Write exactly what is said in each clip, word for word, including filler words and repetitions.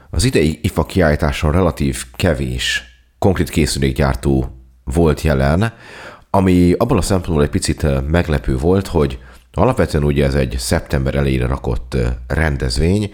Az idei i ef á kiállításon relatív kevés konkrét készülékgyártó volt jelen, ami abban a szempontból egy picit meglepő volt, hogy alapvetően ugye ez egy szeptember elejére rakott rendezvény,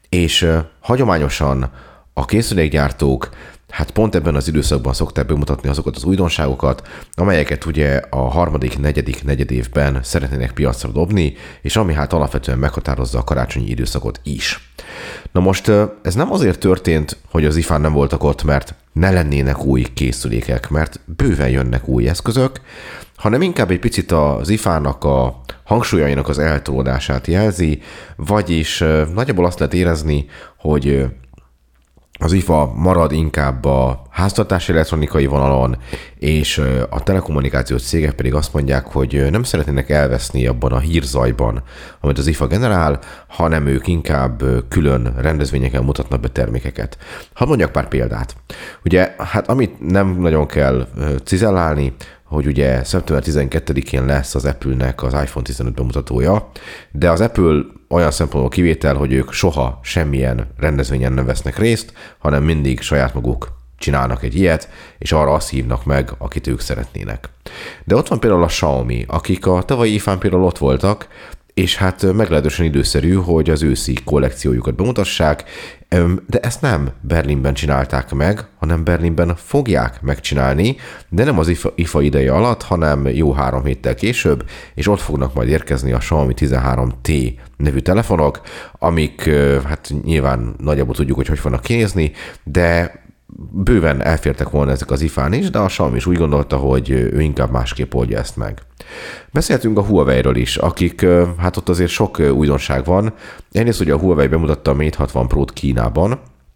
és hagyományosan a készülékgyártók hát pont ebben az időszakban szokták bemutatni azokat az újdonságokat, amelyeket ugye a harmadik, negyedik negyedévben szeretnének piacra dobni, és ami hát alapvetően meghatározza a karácsonyi időszakot is. Na most ez nem azért történt, hogy az i ef á-n nem voltak ott, mert ne lennének új készülékek, mert bőven jönnek új eszközök, hanem inkább egy picit az i ef á-nak a hangsúlyainak az eltolódását jelzi, vagyis nagyjából azt lehet érezni, hogy az i ef á marad inkább a háztartási elektronikai vonalon, és a telekommunikációs cégek pedig azt mondják, hogy nem szeretnének elveszni abban a hírzajban, amit az i ef á generál, hanem ők inkább külön rendezvényeken mutatnak be termékeket. Hadd mondjak pár példát. Ugye, hát amit nem nagyon kell cizellálni, hogy ugye szeptember tizenkettedikén lesz az Apple-nek az iPhone tizenöt bemutatója, de az Apple olyan szempontból kivétel, hogy ők soha semmilyen rendezvényen nem vesznek részt, hanem mindig saját maguk csinálnak egy ilyet, és arra azt hívnak meg, akit ők szeretnének. De ott van például a Xiaomi, akik a tavalyi i ef á-n például ott voltak, és hát meglehetősen időszerű, hogy az őszi kollekciójukat bemutassák, de ezt nem Berlinben csinálták meg, hanem Berlinben fogják megcsinálni, de nem az i ef á ideje alatt, hanem jó három héttel később, és ott fognak majd érkezni a Xiaomi tizenhárom té nevű telefonok, amik hát nyilván nagyjából tudjuk, hogy hogy fognak kinézni, de bőven elfértek volna ezek az i ef á-n is, de a Xiaomi is úgy gondolta, hogy ő inkább másképp oldja ezt meg. Beszéltünk a Huawei-ről is, akik, hát ott azért sok újdonság van. Egyrészt ugye a Huawei bemutatta a Mate hatvan Pro-t Kínában,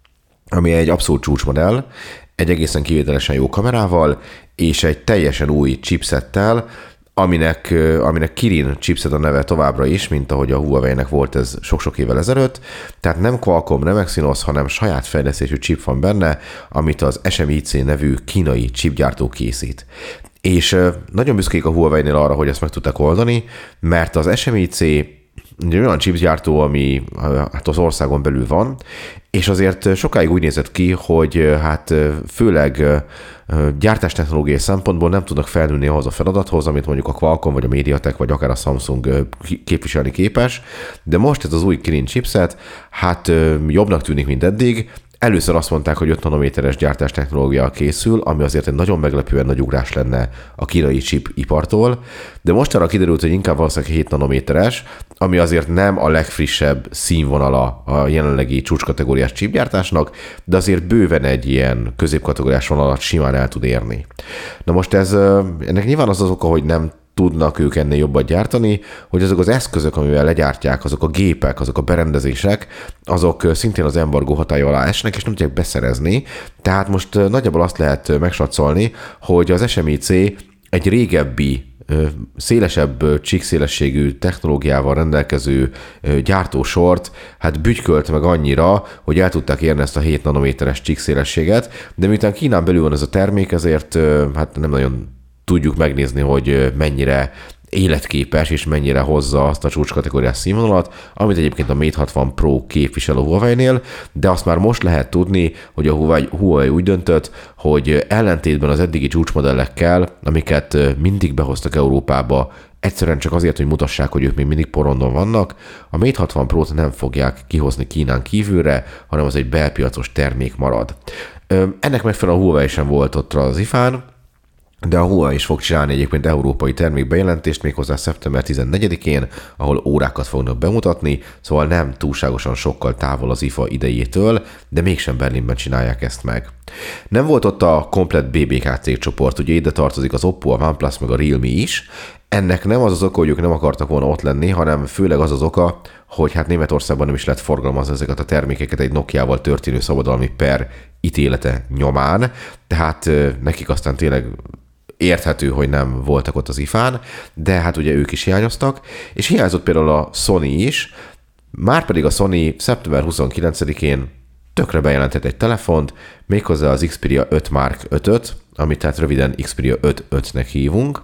ami egy abszolút csúcsmodell, egy egészen kivételesen jó kamerával, és egy teljesen új chipsettel, aminek, aminek Kirin chipset a neve továbbra is, mint ahogy a Huawei-nek volt ez sok-sok évvel ezelőtt. Tehát nem Qualcomm, nem Exynos, hanem saját fejlesztésű chip van benne, amit az es em i cé nevű kínai chipgyártó készít. És nagyon büszkék a Huawei-nél arra, hogy ezt meg tudták oldani, mert az es em i cé egy olyan chipgyártó, ami hát az országon belül van, és azért sokáig úgy nézett ki, hogy hát főleg gyártástechnológiai szempontból nem tudnak felnőni ahhoz a feladathoz, amit mondjuk a Qualcomm, vagy a MediaTek, vagy akár a Samsung képviselni képes, de most ez az új Kirin chipset, hát jobbnak tűnik, mint eddig. Először azt mondták, hogy öt nanométeres gyártástechnológia készül, ami azért egy nagyon meglepően nagy ugrás lenne a kínai chip ipartól, de mostanra kiderült, hogy inkább valószínűleg hét nanométeres, ami azért nem a legfrissebb színvonala a jelenlegi csúcskategóriás chipgyártásnak, de azért bőven egy ilyen középkategóriás vonalat simán el tud érni. Na most ez, ennek nyilván az az oka, hogy nem tudnak ők ennél jobban gyártani, hogy azok az eszközök, amivel legyártják, azok a gépek, azok a berendezések, azok szintén az embargó hatája alá esnek, és nem tudják beszerezni. Tehát most nagyjából azt lehet megsatszolni, hogy az es em i cé egy régebbi, szélesebb csíkszélességű technológiával rendelkező gyártósort hát bütykölt meg annyira, hogy el tudták érni ezt a hét nanométeres csíkszélességet, de miután Kínán belül van ez a termék, ezért hát nem nagyon tudjuk megnézni, hogy mennyire életképes és mennyire hozza azt a csúcskategóriás színvonalat, amit egyébként a Mate hatvan Pro képvisel a Huawei-nél, de azt már most lehet tudni, hogy a Huawei, Huawei úgy döntött, hogy ellentétben az eddigi csúcsmodellekkel, amiket mindig behoztak Európába, egyszerűen csak azért, hogy mutassák, hogy ők még mindig porondon vannak, a Mate hatvan Pro-t nem fogják kihozni Kínán kívülre, hanem az egy belpiacos termék marad. Ennek megfelelően a Huawei sem volt ott az i ef á-n, de a Huawei is fog csinálni egyébként európai termékbejelentést méghozzá szeptember tizennegyedikén, ahol órákat fognak bemutatni, szóval nem túlságosan sokkal távol az i ef á idejétől, de mégsem Berlinben csinálják ezt meg. Nem volt ott a komplett bé bé ká cégcsoport, ugye ide tartozik az Oppo, a OnePlus meg a Realme is. Ennek nem az az oka, hogy ők nem akartak volna ott lenni, hanem főleg az az oka, hogy hát Németországban nem is lehet forgalmazni ezeket a termékeket egy Nokiával történő szabadalmi per ítélete nyomán, tehát nekik aztán tényleg érthető, hogy nem voltak ott az i ef á-n, de hát ugye ők is hiányoztak, és hiányzott például a Sony is, márpedig a Sony szeptember huszonkilencedikén tökre bejelentett egy telefont, méghozzá az Xperia öt Mark ötöt, amit tehát röviden Xperia öt ötnek hívunk,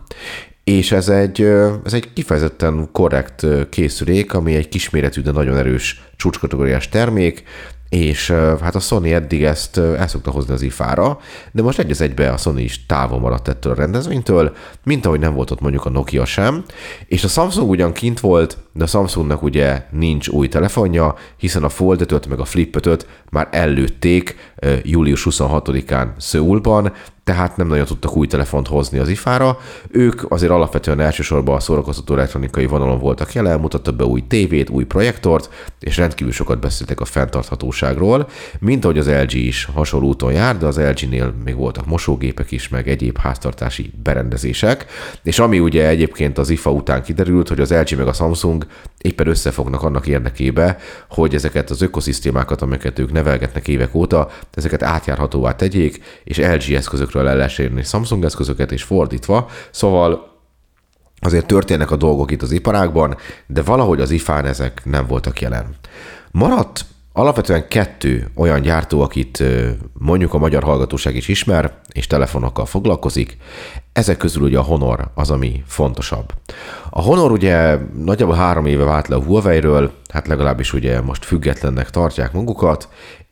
és ez egy, ez egy kifejezetten korrekt készülék, ami egy kisméretű, de nagyon erős csúcskategóriás termék, és hát a Sony eddig ezt el szokta hozni az ifára, de most egy az egybe a Sony is távol maradt ettől a rendezvénytől, mint ahogy nem volt ott mondjuk a Nokia sem, és a Samsung ugyan kint volt, de a Samsungnak ugye nincs új telefonja, hiszen a Fold ötöt meg a Flip ötöt már ellőtték július huszonhatodikán Szöulban, tehát nem nagyon tudtak új telefont hozni az ifára. Ők azért alapvetően elsősorban a szórakoztató elektronikai vonalon voltak jelen, mutattak be új tévét, új projektort, és rendkívül sokat beszéltek a fenntarthatóságról, mint ahogy az el gé is hasonló úton jár, de az el génél még voltak mosógépek is, meg egyéb háztartási berendezések, és ami ugye egyébként az ifa után kiderült, hogy az el gé meg a Samsung éppen összefognak annak érdekébe, hogy ezeket az ökoszisztémákat, amiket ők nevelgetnek évek óta, ezeket átjárhatóvá tegyék, és el gé eszközökről el lehessen érni Samsung eszközöket, és fordítva. Szóval azért történnek a dolgok itt az iparágban, de valahogy az ifán ezek nem voltak jelen. Maradt alapvetően kettő olyan gyártó, akit mondjuk a magyar hallgatóság is ismer, és telefonokkal foglalkozik. Ezek közül ugye a Honor az, ami fontosabb. A Honor ugye nagyjából három éve vált le a Huawei-ről, hát legalábbis ugye most függetlennek tartják magukat,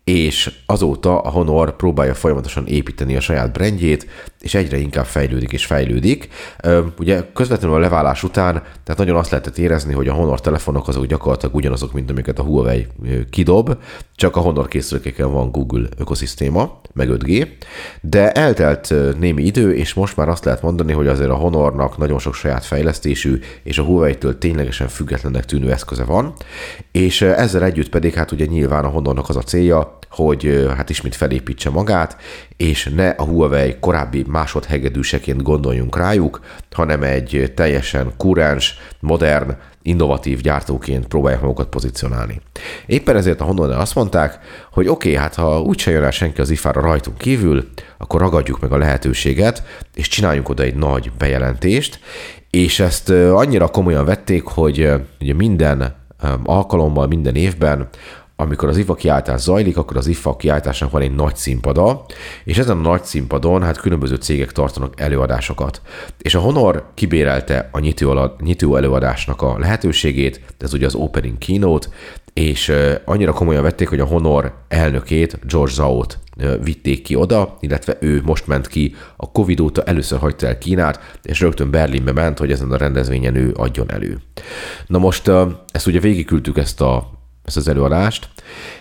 és azóta a Honor próbálja folyamatosan építeni a saját brandjét, és egyre inkább fejlődik és fejlődik. Ugye közvetlenül a leválás után, tehát nagyon azt lehetett érezni, hogy a Honor telefonok azok gyakorlatilag ugyanazok, mint amiket a Huawei kidob, csak a Honor készülékeken van Google ökoszisztéma, meg öt G, de eltelt némi idő, és most már azt lehet mondani, hogy azért a Honornak nagyon sok saját fejlesztésű, és a Huawei-től ténylegesen függetlennek tűnő eszköze van, és ezzel együtt pedig hát ugye nyilván a Honornak az a célja, hogy hát ismét felépítse magát, és ne a Huawei korábbi másodhegedűseként gondoljunk rájuk, hanem egy teljesen kurens, modern, innovatív gyártóként próbálják magukat pozícionálni. Éppen ezért a Honornál azt mondták, hogy oké, okay, hát ha úgyse jön el senki az ifára rajtunk kívül, akkor ragadjuk meg a lehetőséget, és csináljunk oda egy nagy bejelentést, és ezt annyira komolyan vették, hogy ugye minden alkalommal, minden évben, amikor az ifa kiáltás zajlik, akkor az ifa kiáltásnak van egy nagy színpada, és ezen a nagy színpadon hát különböző cégek tartanak előadásokat. És a Honor kibérelte a nyitó, nyitó előadásnak a lehetőségét, ez ugye az Opening Keynote, és annyira komolyan vették, hogy a Honor elnökét, George Zhao-t vitték ki oda, illetve ő most ment ki, a Covid óta először hagyta el Kínát, és rögtön Berlinbe ment, hogy ezen a rendezvényen ő adjon elő. Na most ezt ugye végigküldtük ezt a ezt az előadást,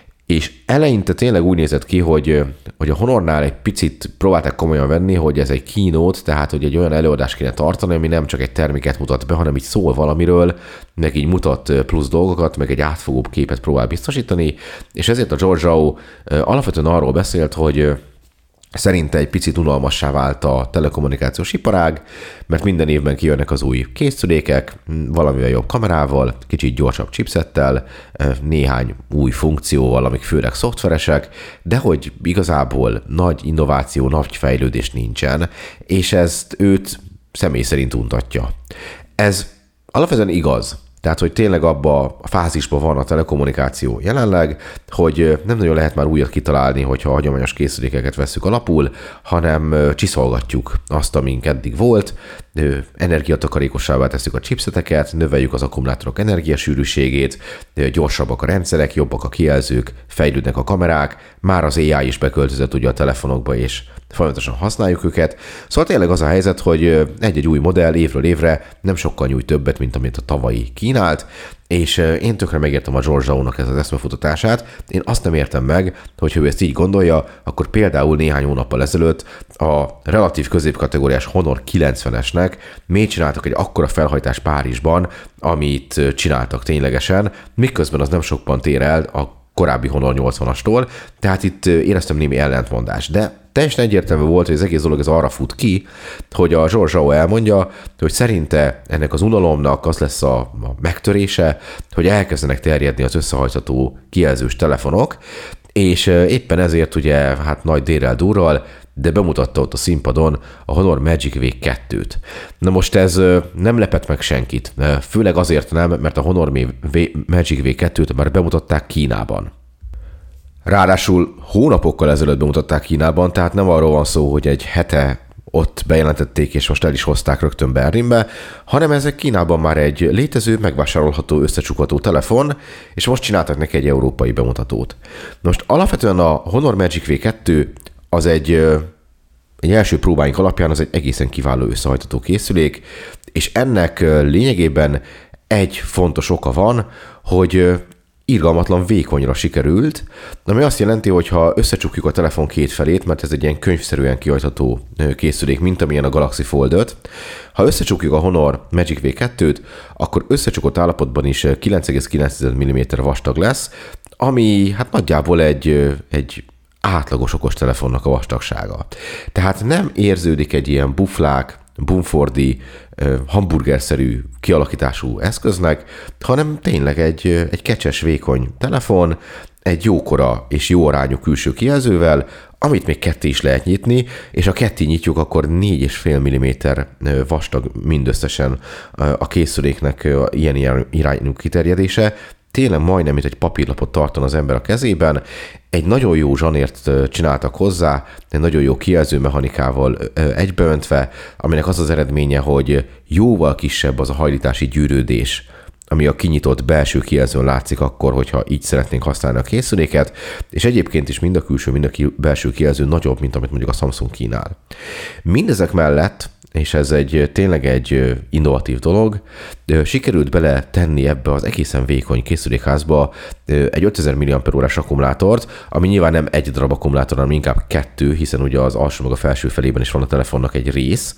és eleinte tényleg úgy nézett ki, hogy, hogy a Honornál egy picit próbálták komolyan venni, hogy ez egy keynote, tehát hogy egy olyan előadást kéne tartani, ami nem csak egy terméket mutat be, hanem így szól valamiről, meg így mutat plusz dolgokat, meg egy átfogóbb képet próbál biztosítani, és ezért a George Zhao alapvetően arról beszélt, hogy szerinte egy picit unalmassá vált a telekommunikációs iparág, mert minden évben kijönnek az új készülékek, valamivel jobb kamerával, kicsit gyorsabb chipsettel, néhány új funkcióval, amik főleg szoftveresek, de hogy igazából nagy innováció, nagy fejlődés nincsen, és ezt őt személy szerint untatja. Ez alapvetően igaz. Tehát, hogy tényleg abba a fázisban van a telekommunikáció jelenleg, hogy nem nagyon lehet már újat kitalálni, hogyha a hagyományos készülékeket vesszük alapul, hanem csiszolgatjuk azt, amink eddig volt, energiatakarékosabbá tesszük a chipseteket, növeljük az akkumulátorok energiasűrűségét, gyorsabbak a rendszerek, jobbak a kijelzők, fejlődnek a kamerák, már az á i is beköltözött ugye a telefonokba, és folyamatosan használjuk őket. Szóval tényleg az a helyzet, hogy egy-egy új modell évről évre nem sokkal nyújt többet, mint amit a tavalyi kínált, és én tökre megértem a George Zhao-nak ez az eszmefutatását. Én azt nem értem meg, hogy ő ezt így gondolja, akkor például néhány hónappal ezelőtt a relatív középkategóriás Honor kilencvenesnek miért csináltak egy akkora felhajtás Párizsban, amit csináltak ténylegesen, miközben az nem sokban tér el a korábbi Honor nyolcvanastól, tehát itt éreztem némi ellentmondás, de teljesen egyértelmű volt, hogy az egész dolog ez arra fut ki, hogy a George Zhao elmondja, hogy szerinte ennek az unalomnak az lesz a, a megtörése, hogy elkezdenek terjedni az összehajtható kijelzős telefonok, és éppen ezért ugye hát nagy dérrel durral, de bemutatta ott a színpadon a Honor Magic V kettőt. Na most ez nem lepett meg senkit, főleg azért nem, mert a Honor Magic V kettőt már bemutatták Kínában. Ráadásul hónapokkal ezelőtt bemutatták Kínában, tehát nem arról van szó, hogy egy hete ott bejelentették, és most el is hozták rögtön Berlinbe, hanem ezek Kínában már egy létező, megvásárolható, összecsukható telefon, és most csináltak neki egy európai bemutatót. Most alapvetően a Honor Magic vé kettő az egy, egy első próbáink alapján az egy egészen kiváló összehajtható készülék, és ennek lényegében egy fontos oka van, hogy irgalmatlan vékonyra sikerült, ami azt jelenti, hogy ha összecsukjuk a telefon két felét, mert ez egy ilyen könyvszerűen kihajtható készülék, mint amilyen a Galaxy Fold öt, ha összecsukjuk a Honor Magic vé kettőt, akkor összecsukott állapotban is kilenc egész kilenc milliméter vastag lesz, ami hát nagyjából egy, egy átlagos okostelefonnak a vastagsága. Tehát nem érződik egy ilyen buflák, bumfordi, hamburgerszerű kialakítású eszköznek, hanem tényleg egy, egy kecses, vékony telefon, egy jókora és jó arányú külső kijelzővel, amit még ketté is lehet nyitni, és ha ketté nyitjuk, akkor négy egész öt milliméter vastag mindösszesen a készüléknek ilyen irányú kiterjedése. Tényleg majdnem, mint egy papírlapot tartan az ember a kezében. Egy nagyon jó zsanért csináltak hozzá, egy nagyon jó kijelző mechanikával egybeöntve, aminek az az eredménye, hogy jóval kisebb az a hajlítási gyűrődés, ami a kinyitott belső kijelzőn látszik akkor, hogyha így szeretnénk használni a készüléket, és egyébként is mind a külső, mind a belső kijelző nagyobb, mint amit mondjuk a Samsung kínál. Mindezek mellett, és ez egy tényleg egy innovatív dolog, sikerült bele tenni ebbe az egészen vékony készülékházba egy ötezer milliampere órás akkumulátort, ami nyilván nem egy darab akkumulátor, hanem inkább kettő, hiszen ugye az alsó meg a felső felében is van a telefonnak egy rész,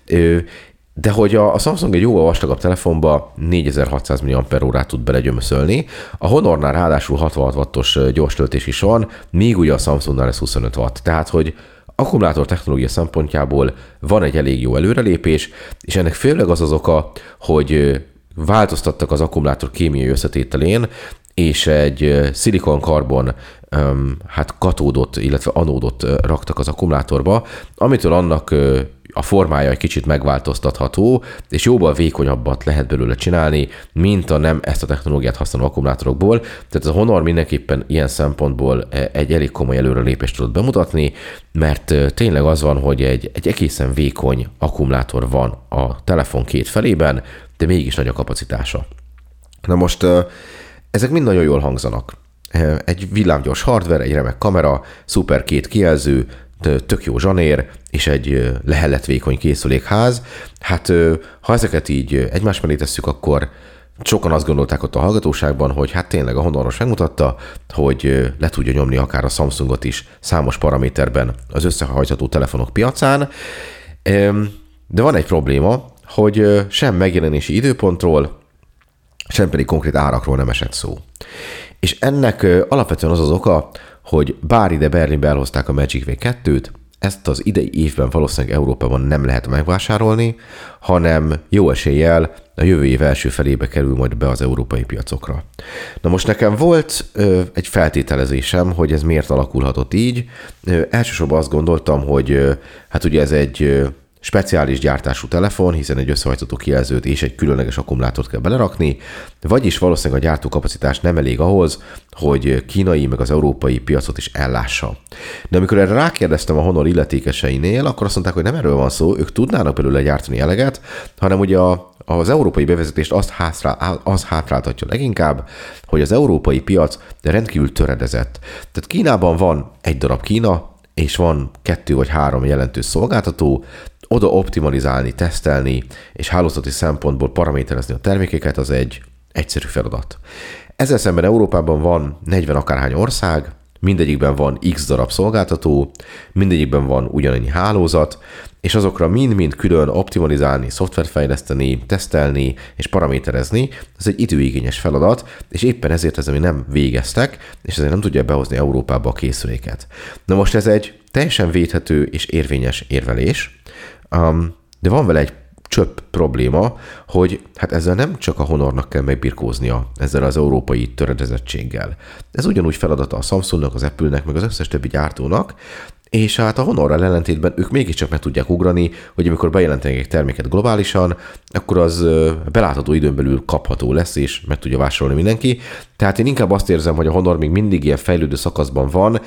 de hogy a Samsung egy jóval vastagabb telefonba négyezer-hatszáz milliampere órát tud belegyömöszölni, a Honornál ráadásul hatvanhat wattos gyors töltés is van, míg ugye a Samsungnál ez huszonöt watt, tehát hogy akkumulátor technológia szempontjából van egy elég jó előrelépés, és ennek főleg az az oka, hogy változtattak az akkumulátor kémiai összetételén, és egy szilikon-karbon hát katódot, illetve anódot raktak az akkumulátorba, amitől annak a formája egy kicsit megváltoztatható, és jóval vékonyabbat lehet belőle csinálni, mint a nem ezt a technológiát használó akkumulátorokból. Tehát a Honor mindenképpen ilyen szempontból egy elég komoly előrelépést tudott bemutatni, mert tényleg az van, hogy egy, egy egészen vékony akkumulátor van a telefon két felében, de mégis nagy a kapacitása. Na most ezek mind nagyon jól hangzanak. Egy villámgyors hardware, egy remek kamera, szuper két kijelző, tök jó zsanér, és egy lehelletvékony készülékház. Hát ha ezeket így egymás mellé tesszük, akkor sokan azt gondolták ott a hallgatóságban, hogy hát tényleg a Honoros megmutatta, hogy le tudja nyomni akár a Samsungot is számos paraméterben az összehajtható telefonok piacán. De van egy probléma, hogy sem megjelenési időpontról, sem pedig konkrét árakról nem esett szó. És ennek alapvetően az az oka, hogy bár ide Berlinbe elhozták a Magic vé kettőt, ezt az idei évben valószínűleg Európában nem lehet megvásárolni, hanem jó eséllyel a jövő év első felébe kerül majd be az európai piacokra. Na most nekem volt ö, egy feltételezésem, hogy ez miért alakulhatott így. Ö, elsősorban azt gondoltam, hogy ö, hát ugye ez egy ö, speciális gyártású telefon, hiszen egy összehajtható kijelzőt és egy különleges akkumulátort kell belerakni, vagyis valószínűleg a gyártókapacitás nem elég ahhoz, hogy kínai meg az európai piacot is ellássa. De amikor erre rákérdeztem a Honor illetékeseinél, akkor azt mondták, hogy nem erről van szó, ők tudnának belőle gyártani eleget, hanem ugye a, az európai bevezetést azt, hátrá, az hátráltatja leginkább, hogy az európai piac rendkívül töredezett. Tehát Kínában van egy darab Kína, és van kettő vagy három jelentős szolgáltató, oda optimalizálni, tesztelni, és hálózati szempontból paraméterezni a termékeket, az egy egyszerű feladat. Ezzel szemben Európában van negyven akárhány ország, mindegyikben van x darab szolgáltató, mindegyikben van ugyanannyi hálózat, és azokra mind-mind külön optimalizálni, szoftverfejleszteni, tesztelni és paraméterezni, ez egy időigényes feladat, és éppen ezért ez, ami nem végeztek, és ezért nem tudja behozni Európába a készüléket. Na most ez egy teljesen védhető és érvényes érvelés, um, de van vele egy csöpp probléma, hogy hát ezzel nem csak a Honornak kell megbirkóznia, ezzel az európai töredezettséggel. Ez ugyanúgy feladata a Samsungnak, az Apple-nek, meg az összes többi gyártónak, és hát a Honorral ellentétben ők mégiscsak meg tudják ugrani, hogy amikor bejelentenek egy terméket globálisan, akkor az belátható időn belül kapható lesz, és meg tudja vásárolni mindenki. Tehát én inkább azt érzem, hogy a Honor még mindig ilyen fejlődő szakaszban van,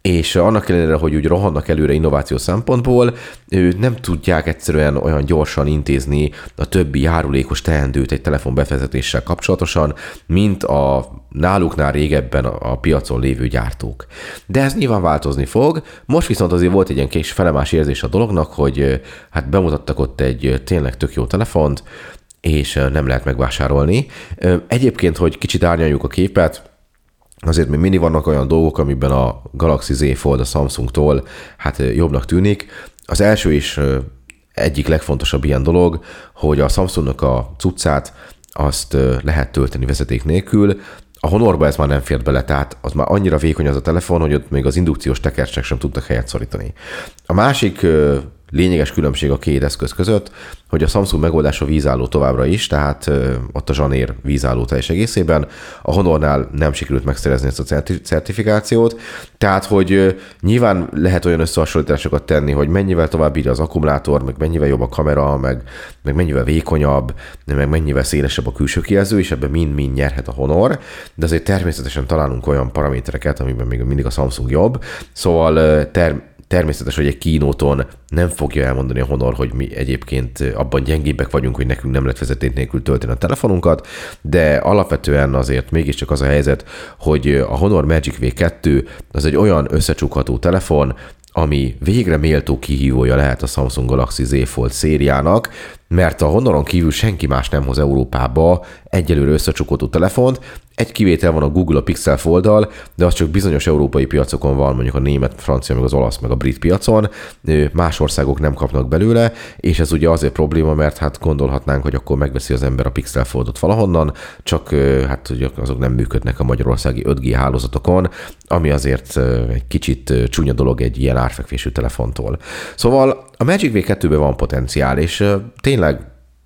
és annak ellenére, hogy úgy rohannak előre innováció szempontból, nem tudják egyszerűen olyan gyorsan intézni a többi járulékos teendőt egy telefon befezetéssel kapcsolatosan, mint a náluknál régebben a piacon lévő gyártók. De ez nyilván változni fog. Most viszont azért volt egy ilyen kis felemás érzés a dolognak, hogy hát bemutattak ott egy tényleg tök jó telefont, és nem lehet megvásárolni. Egyébként, hogy kicsit árnyaljuk a képet, azért még mindig vannak olyan dolgok, amiben a Galaxy Z Fold a Samsungtól hát jobbnak tűnik. Az első is egyik legfontosabb ilyen dolog, hogy a Samsungnak a cuccát azt lehet tölteni vezeték nélkül. A Honorba ez már nem fért bele, tehát az már annyira vékony az a telefon, hogy ott még az indukciós tekercsek sem tudtak helyet szorítani. A másik lényeges különbség a két eszköz között, hogy a Samsung megoldása vízálló továbbra is, tehát ott a zsanér vízálló teljes egészében. A Honornál nem sikerült megszerezni ezt a certifikációt, tehát hogy nyilván lehet olyan összehasonlításokat tenni, hogy mennyivel tovább bírja az akkumulátor, meg mennyivel jobb a kamera, meg, meg mennyivel vékonyabb, meg mennyivel szélesebb a külső kijelző, és ebben mind-mind nyerhet a Honor, de azért természetesen találunk olyan paramétereket, amiben még mindig a Samsung jobb, szóval ter- Természetes, hogy egy kínóton nem fogja elmondani a Honor, hogy mi egyébként abban gyengébbek vagyunk, hogy nekünk nem lehet vezeték nélkül tölteni a telefonunkat, de alapvetően azért mégiscsak az a helyzet, hogy a Honor Magic V kettő az egy olyan összecsukható telefon, ami végre méltó kihívója lehet a Samsung Galaxy Z Fold szériának, mert a Honoron kívül senki más nem hoz Európába egyelőre összecsukható telefont. Egy kivétel van a Google a Pixel Folddal, de az csak bizonyos európai piacokon van, mondjuk a német, francia, meg az olasz, meg a brit piacon. Más országok nem kapnak belőle, és ez ugye azért probléma, mert hát gondolhatnánk, hogy akkor megveszi az ember a Pixel Foldot valahonnan, csak hát ugye azok nem működnek a magyarországi öt G hálózatokon, ami azért egy kicsit csúnya dolog egy ilyen árfekvésű telefontól. Szóval a Magic V kettőben van potenciál, és tényleg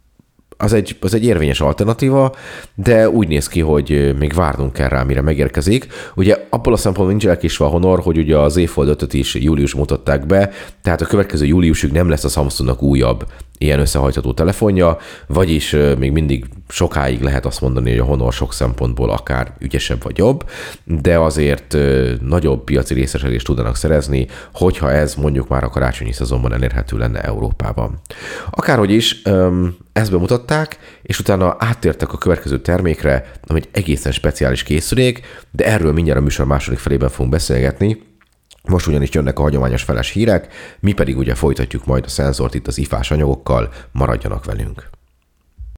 az egy, az egy érvényes alternatíva, de úgy néz ki, hogy még várnunk kell rá, mire megérkezik. Ugye abból a szempontból nincs elkésve a Honor, hogy ugye a Z Fold ötöt is július mutatták be, tehát a következő júliusig nem lesz a Samsungnak újabb ilyen összehajtható telefonja, vagyis még mindig sokáig lehet azt mondani, hogy a Honor sok szempontból akár ügyesebb vagy jobb, de azért nagyobb piaci részesedést tudnak szerezni, hogyha ez mondjuk már a karácsonyi szezonban elérhető lenne Európában. Akárhogy is, ezt bemutatták, és utána áttértek a következő termékre, ami egy egészen speciális készülék, de erről mindjárt a műsor második felében fogunk beszélgetni. Most ugyanis jönnek a hagyományos feles hírek, mi pedig ugye folytatjuk majd a szenzort itt az ifás anyagokkal, maradjanak velünk.